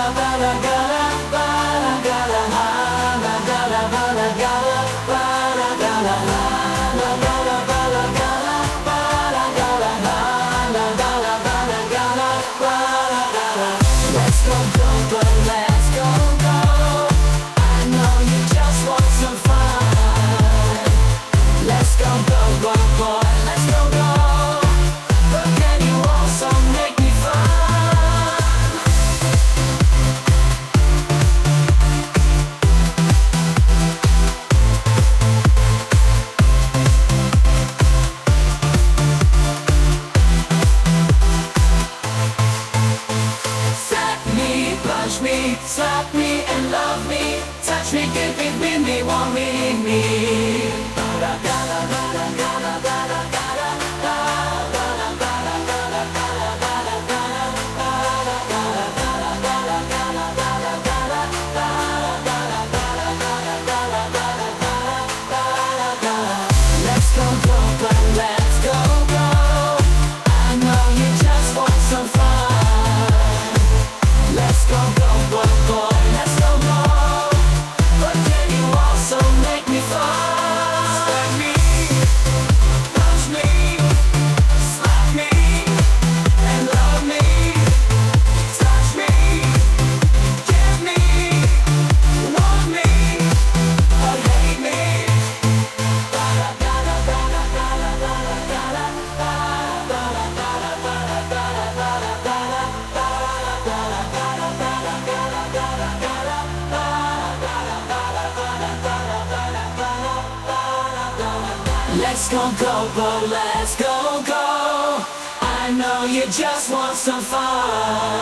Let's go, go, go, let's go, go. I know you just want some fun. Let's go, go, go, boy, let's go, go. But can you also make me fun? Slap me, punch me, slap me and love me. Touch me, give me, win me, want me. Let's go, go, go, let's go, go. I know you just want some fun. Let's go, go, go, boy, let's go, go. But can you also make me fun? Slap me, punch me, slap me, and love me. Touch me, give me, want me, or hate me. Let's go, go, go, let's go, go. I know you just want some fun.